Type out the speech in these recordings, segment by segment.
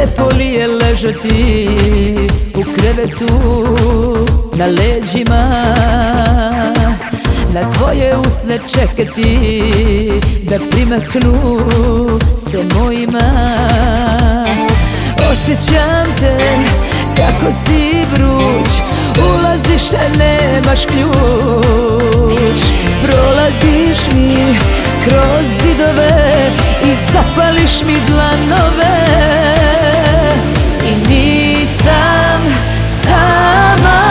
Lepo li je ležati u krevetu na leđima, na tvoje usne čekati da primahnu se mojima. Osjećam te kako si vruć, ulaziš a nemaš ključ. Prolaziš mi kroz zidove i zapališ mi dlanove. I nisam sama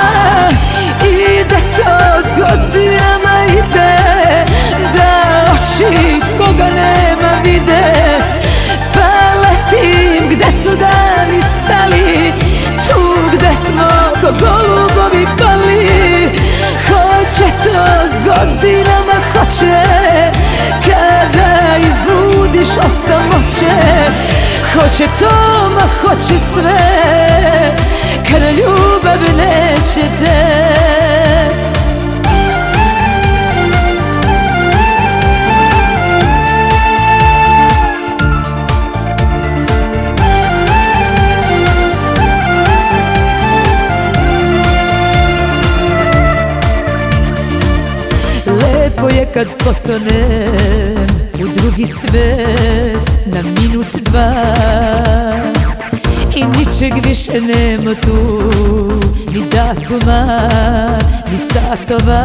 i da to s godinama ide, da oči koga nema vide. Pa letim gde su dani stali, tu gde smo ko golubovi pali. Hoće to s godinama, hoće kada izludiš od samoće. Hoće to, ma hoće sve kada ljubav neće te. Lepo je kad potonem u drugi svet na minut dva i ničeg više nema tu, ni datuma, ni satova.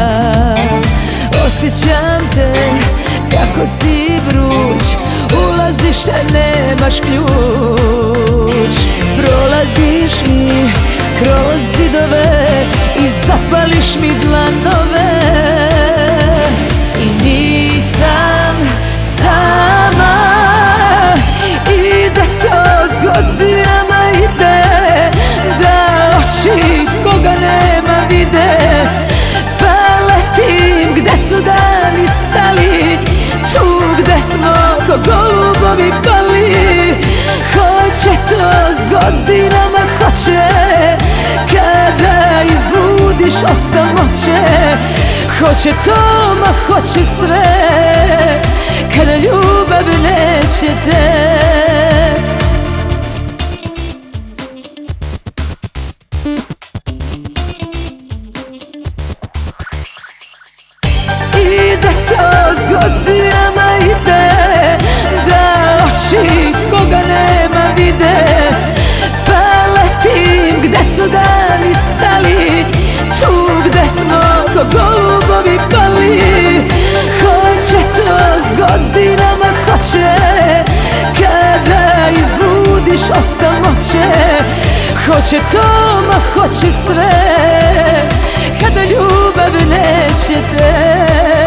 Osjećam te kako si vruć, ulaziš a nemaš ključ. Prolaziš mi kroz zidove i zapališ mi dlanove. I nisam sama i da to s godinama ide, da oči koga nema vide. Pa letim gde su dani stali, tu gde smo ko golubovi pali. Hoće to s godinama, hoće kada izludiš od samoće. Hoće to, ma hoće sve kada ljubav neće te. I da to s godinama ide, da oči koga nema vide. Pa letim gde su dani stali, tu gde smo ko golubovi pali. Hoće to s godinama, hoće kada izludiš od samoće. Hoće to, ma hoće sve kada ljubav neće te.